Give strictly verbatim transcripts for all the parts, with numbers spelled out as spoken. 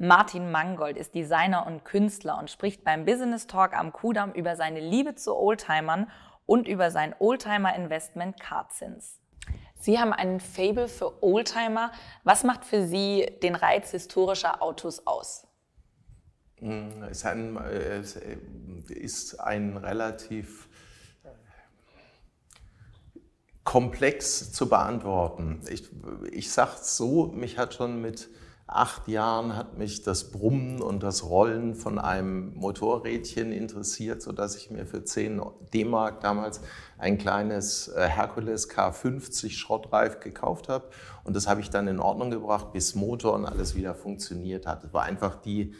Martin Mangold ist Designer und Künstler und spricht beim Business Talk am Kudamm über seine Liebe zu Oldtimern und über sein Oldtimer-Investment Carzins. Sie haben einen Faible für Oldtimer. Was macht für Sie den Reiz historischer Autos aus? Es ist ein, es ist ein relativ komplex zu beantworten. Ich, ich sage es so, mich hat schon mit acht Jahren hat mich das Brummen und das Rollen von einem Motorrädchen interessiert, sodass ich mir für zehn D-Mark damals ein kleines Hercules K fünfzig Schrottreif gekauft habe. Und das habe ich dann in Ordnung gebracht, bis Motor und alles wieder funktioniert hat. Es war einfach die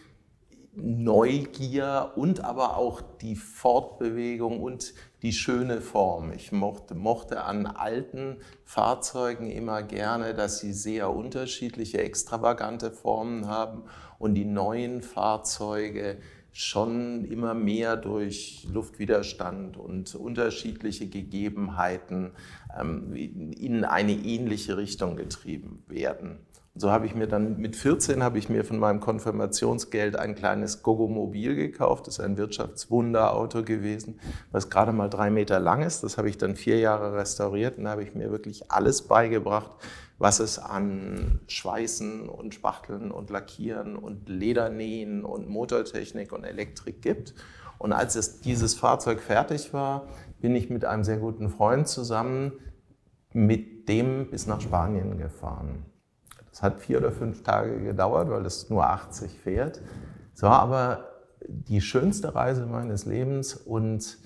Neugier und aber auch die Fortbewegung und die schöne Form. Ich mochte, mochte an alten Fahrzeugen immer gerne, dass sie sehr unterschiedliche, extravagante Formen haben und die neuen Fahrzeuge schon immer mehr durch Luftwiderstand und unterschiedliche Gegebenheiten ähm, in eine ähnliche Richtung getrieben werden. So habe ich mir dann mit vierzehn habe ich mir von meinem Konfirmationsgeld ein kleines Gogomobil gekauft. Das ist ein Wirtschaftswunderauto gewesen, was gerade mal drei Meter lang ist. Das habe ich dann vier Jahre restauriert und da habe ich mir wirklich alles beigebracht, was es an Schweißen und Spachteln und Lackieren und Ledernähen und Motortechnik und Elektrik gibt. Und als es, dieses Fahrzeug fertig war, bin ich mit einem sehr guten Freund zusammen mit dem bis nach Spanien gefahren. Es hat vier oder fünf Tage gedauert, weil es nur achtzig fährt. Es war aber die schönste Reise meines Lebens und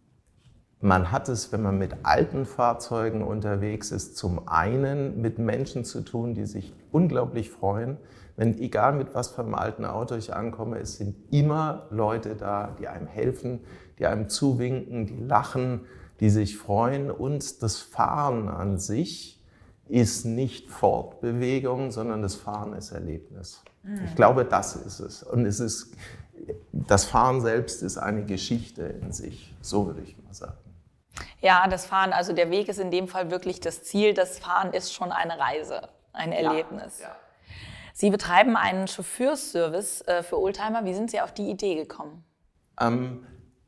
man hat es, wenn man mit alten Fahrzeugen unterwegs ist, zum einen mit Menschen zu tun, die sich unglaublich freuen. Wenn, egal mit was für einem alten Auto ich ankomme, es sind immer Leute da, die einem helfen, die einem zuwinken, die lachen, die sich freuen und das Fahren an sich ist nicht Fortbewegung, sondern das Fahren ist Erlebnis. Mhm. Ich glaube, das ist es. Und es ist, das Fahren selbst ist eine Geschichte in sich, so würde ich mal sagen. Ja, das Fahren, also der Weg ist in dem Fall wirklich das Ziel. Das Fahren ist schon eine Reise, ein Erlebnis. Ja, ja. Sie betreiben einen Chauffeurservice für Oldtimer. Wie sind Sie auf die Idee gekommen? Ähm,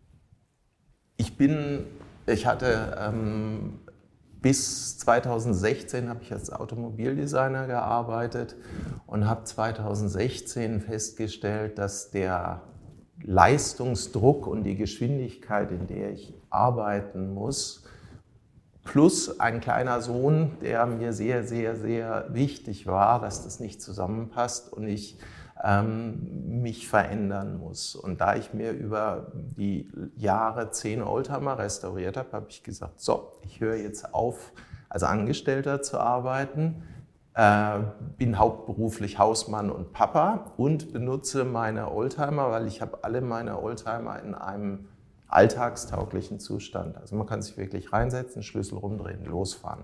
ich bin, ich hatte... Ähm, Bis zweitausendsechzehn habe ich als Automobildesigner gearbeitet und habe zweitausendsechzehn festgestellt, dass der Leistungsdruck und die Geschwindigkeit, in der ich arbeiten muss, plus ein kleiner Sohn, der mir sehr, sehr, sehr wichtig war, dass das nicht zusammenpasst und ich ähm, mich verändern muss. Und da ich mir über die Jahre zehn Oldtimer restauriert habe, habe ich gesagt, so, ich höre jetzt auf, als Angestellter zu arbeiten, äh, bin hauptberuflich Hausmann und Papa und benutze meine Oldtimer, weil ich habe alle meine Oldtimer in einem alltagstauglichen Zustand. Also man kann sich wirklich reinsetzen, Schlüssel rumdrehen, losfahren.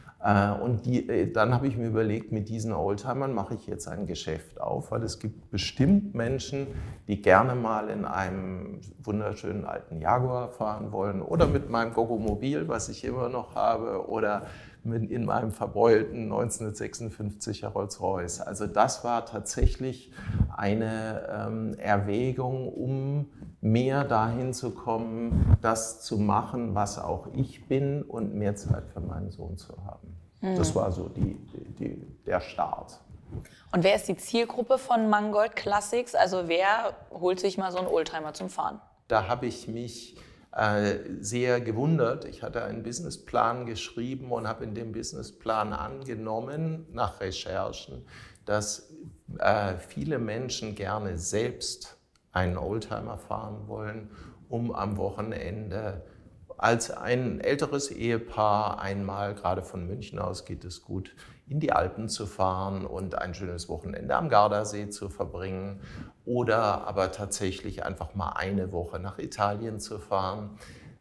Und die, dann habe ich mir überlegt, mit diesen Oldtimern mache ich jetzt ein Geschäft auf, weil es gibt bestimmt Menschen, die gerne mal in einem wunderschönen alten Jaguar fahren wollen oder mit meinem Gogomobil, was ich immer noch habe, oder mit in meinem verbeulten neunzehnhundertsechsundfünfziger Rolls-Royce. Also das war tatsächlich eine ähm, Erwägung, um mehr dahin zu kommen, das zu machen, was auch ich bin und mehr Zeit für meinen Sohn zu haben. Mhm. Das war so die, die, die, der Start. Und wer ist die Zielgruppe von Mangold Classics? Also wer holt sich mal so einen Oldtimer zum Fahren? Da habe ich mich äh, sehr gewundert. Ich hatte einen Businessplan geschrieben und habe in dem Businessplan angenommen, nach Recherchen, dass äh, viele Menschen gerne selbst einen Oldtimer fahren wollen, um am Wochenende als ein älteres Ehepaar einmal, gerade von München aus geht es gut, in die Alpen zu fahren und ein schönes Wochenende am Gardasee zu verbringen oder aber tatsächlich einfach mal eine Woche nach Italien zu fahren.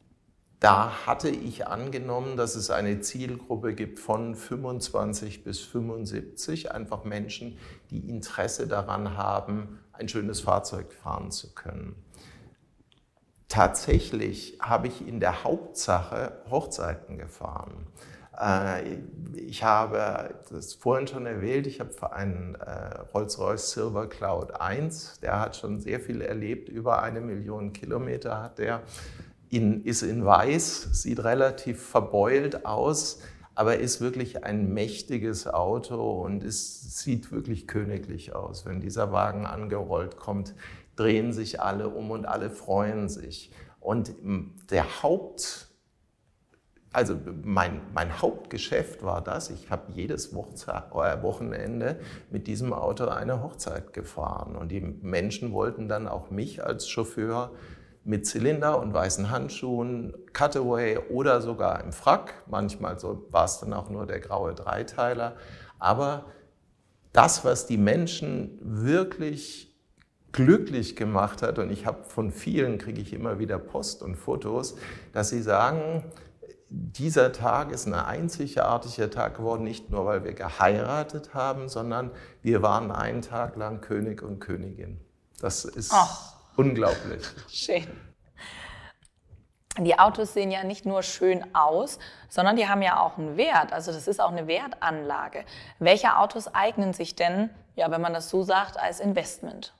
Da hatte ich angenommen, dass es eine Zielgruppe gibt von fünfundzwanzig bis fünfundsiebzig, einfach Menschen, die Interesse daran haben, ein schönes Fahrzeug fahren zu können. Tatsächlich habe ich in der Hauptsache Hochzeiten gefahren. Ich habe das vorhin schon erwähnt, ich habe einen Rolls-Royce Silver Cloud eins, der hat schon sehr viel erlebt, über eine Million Kilometer hat der, in, ist in weiß, sieht relativ verbeult aus, aber ist wirklich ein mächtiges Auto und es sieht wirklich königlich aus. Wenn dieser Wagen angerollt kommt, drehen sich alle um und alle freuen sich. Und der Haupt, also mein, mein Hauptgeschäft war das, ich habe jedes Wochenende mit diesem Auto eine Hochzeit gefahren. Und die Menschen wollten dann auch mich als Chauffeur mit Zylinder und weißen Handschuhen, Cutaway oder sogar im Frack. Manchmal so war es dann auch nur der graue Dreiteiler. Aber das, was die Menschen wirklich glücklich gemacht hat, und ich habe von vielen, kriege ich immer wieder Post und Fotos, dass sie sagen, dieser Tag ist ein einzigartiger Tag geworden, nicht nur, weil wir geheiratet haben, sondern wir waren einen Tag lang König und Königin. Das ist Ach. unglaublich. Schön. Die Autos sehen ja nicht nur schön aus, sondern die haben ja auch einen Wert. Also das ist auch eine Wertanlage. Welche Autos eignen sich denn, ja, wenn man das so sagt, als Investment?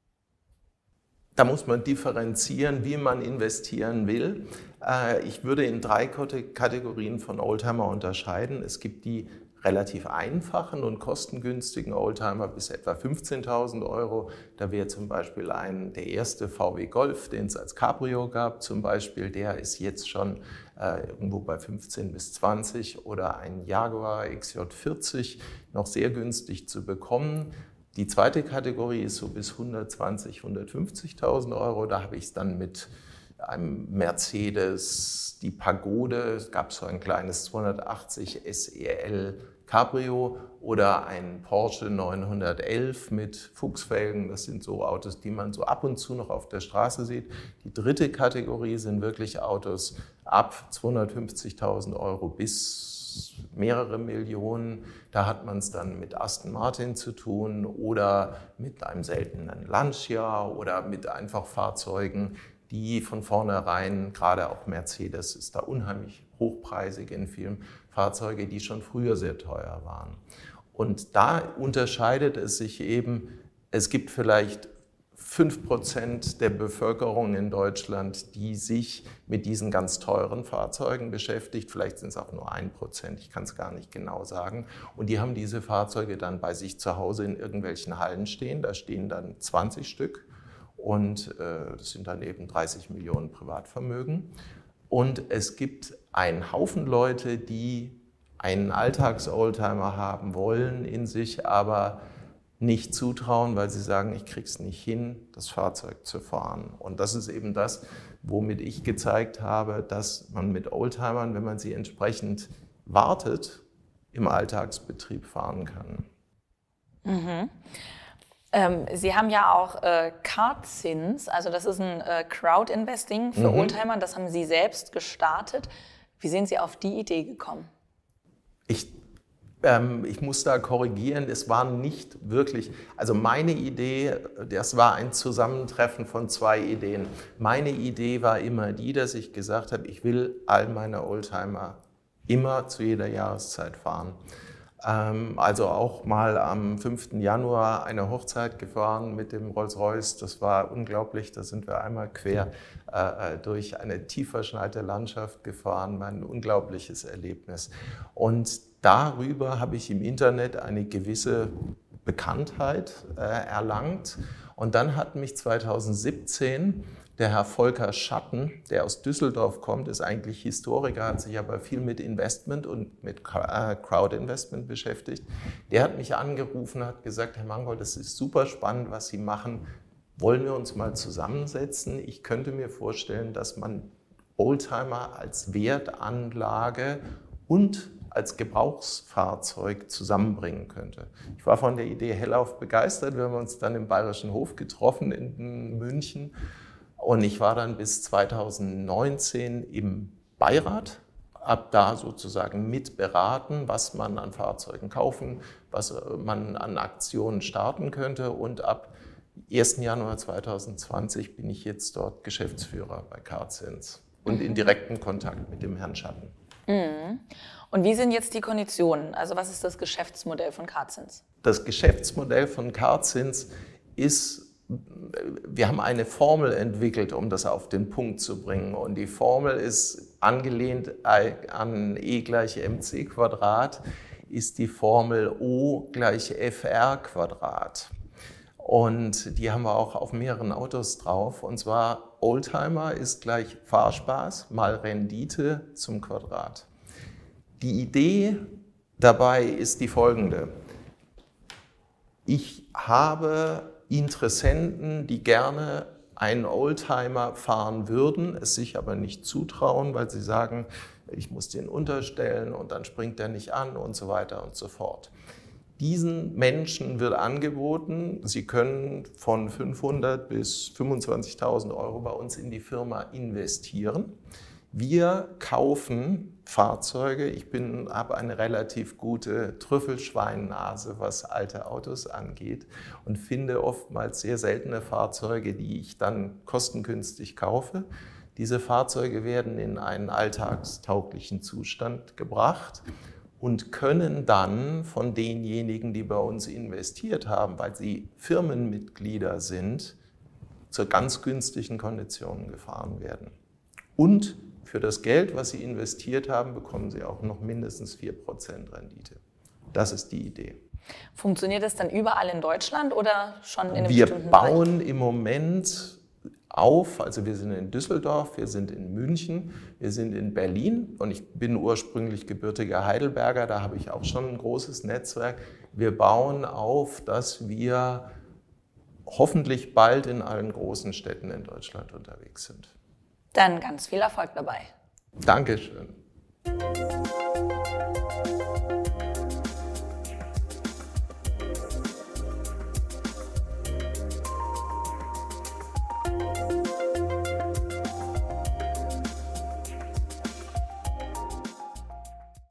Da muss man differenzieren, wie man investieren will. Ich würde in drei Kategorien von Oldtimer unterscheiden. Es gibt die relativ einfachen und kostengünstigen Oldtimer bis etwa fünfzehntausend Euro. Da wäre zum Beispiel ein, der erste V W Golf, den es als Cabrio gab zum Beispiel, der ist jetzt schon äh, irgendwo bei fünfzehn bis zwanzig, oder ein Jaguar X J vierzig noch sehr günstig zu bekommen. Die zweite Kategorie ist so bis hundertzwanzigtausend, hundertfünfzigtausend Euro. Da habe ich es dann mit einem Mercedes, die Pagode, es gab so ein kleines zweihundertachtzig S E L Cabrio oder ein Porsche neunhundertelf mit Fuchsfelgen. Das sind so Autos, die man so ab und zu noch auf der Straße sieht. Die dritte Kategorie sind wirklich Autos ab zweihundertfünfzigtausend Euro bis mehrere Millionen. Da hat man es dann mit Aston Martin zu tun oder mit einem seltenen Lancia oder mit einfach Fahrzeugen, die von vornherein, gerade auch Mercedes ist da unheimlich hochpreisig in vielen Fahrzeuge, die schon früher sehr teuer waren. Und da unterscheidet es sich eben, es gibt vielleicht fünf Prozent der Bevölkerung in Deutschland, die sich mit diesen ganz teuren Fahrzeugen beschäftigt. Vielleicht sind es auch nur ein Prozent, ich kann es gar nicht genau sagen. Und die haben diese Fahrzeuge dann bei sich zu Hause in irgendwelchen Hallen stehen. Da stehen dann zwanzig Stück. Und äh, das sind dann eben dreißig Millionen Privatvermögen. Und es gibt einen Haufen Leute, die einen Alltags-Oldtimer haben wollen in sich, aber nicht zutrauen, weil sie sagen, ich krieg's nicht hin, das Fahrzeug zu fahren. Und das ist eben das, womit ich gezeigt habe, dass man mit Oldtimern, wenn man sie entsprechend wartet, im Alltagsbetrieb fahren kann. Mhm. Ähm, Sie haben ja auch äh, Carzins, also das ist ein äh, Crowd-Investing für mhm. Oldtimer, das haben Sie selbst gestartet. Wie sind Sie auf die Idee gekommen? Ich, ähm, ich muss da korrigieren, es war nicht wirklich, also meine Idee, das war ein Zusammentreffen von zwei Ideen. Meine Idee war immer die, dass ich gesagt habe, ich will all meine Oldtimer immer zu jeder Jahreszeit fahren. Also auch mal am fünften Januar eine Hochzeit gefahren mit dem Rolls-Royce. Das war unglaublich. Da sind wir einmal quer äh, durch eine tief verschneite Landschaft gefahren. Ein unglaubliches Erlebnis. Und darüber habe ich im Internet eine gewisse Bekanntheit äh, erlangt. Und dann hat mich zweitausendsiebzehn der Herr Volker Schatten, der aus Düsseldorf kommt, ist eigentlich Historiker, hat sich aber viel mit Investment und mit Crowd-Investment beschäftigt. Der hat mich angerufen, hat gesagt, Herr Mangold, das ist super spannend, was Sie machen. Wollen wir uns mal zusammensetzen? Ich könnte mir vorstellen, dass man Oldtimer als Wertanlage und als Gebrauchsfahrzeug zusammenbringen könnte. Ich war von der Idee hellauf begeistert. Wir haben uns dann im Bayerischen Hof getroffen in München. Und ich war dann bis zweitausendneunzehn im Beirat, habe da sozusagen mitberaten, was man an Fahrzeugen kaufen, was man an Aktionen starten könnte. Und ab ersten Januar zweitausendzwanzig bin ich jetzt dort Geschäftsführer bei Carzins und in direktem Kontakt mit dem Herrn Schatten. Mhm. Und wie sind jetzt die Konditionen? Also was ist das Geschäftsmodell von Carzins? Das Geschäftsmodell von Carzins ist, wir haben eine Formel entwickelt, um das auf den Punkt zu bringen. Und die Formel ist angelehnt an E gleich mc Quadrat, ist die Formel O gleich fr Quadrat. Und die haben wir auch auf mehreren Autos drauf. Und zwar Oldtimer ist gleich Fahrspaß mal Rendite zum Quadrat. Die Idee dabei ist die folgende. Ich habe Interessenten, die gerne einen Oldtimer fahren würden, es sich aber nicht zutrauen, weil sie sagen, ich muss den unterstellen und dann springt er nicht an und so weiter und so fort. Diesen Menschen wird angeboten, sie können von fünfhundert bis fünfundzwanzigtausend Euro bei uns in die Firma investieren. Wir kaufen Fahrzeuge. Ich bin, habe eine relativ gute Trüffelschweinnase, was alte Autos angeht und finde oftmals sehr seltene Fahrzeuge, die ich dann kostengünstig kaufe. Diese Fahrzeuge werden in einen alltagstauglichen Zustand gebracht und können dann von denjenigen, die bei uns investiert haben, weil sie Firmenmitglieder sind, zu ganz günstigen Konditionen gefahren werden. Und für das Geld, was sie investiert haben, bekommen sie auch noch mindestens vier Prozent Rendite. Das ist die Idee. Funktioniert das dann überall in Deutschland oder schon in einem Wir bestimmten bauen Bereich? im Moment auf, also wir sind in Düsseldorf, wir sind in München, wir sind in Berlin und ich bin ursprünglich gebürtiger Heidelberger, da habe ich auch schon ein großes Netzwerk. Wir bauen auf, dass wir hoffentlich bald in allen großen Städten in Deutschland unterwegs sind. Dann ganz viel Erfolg dabei. Dankeschön.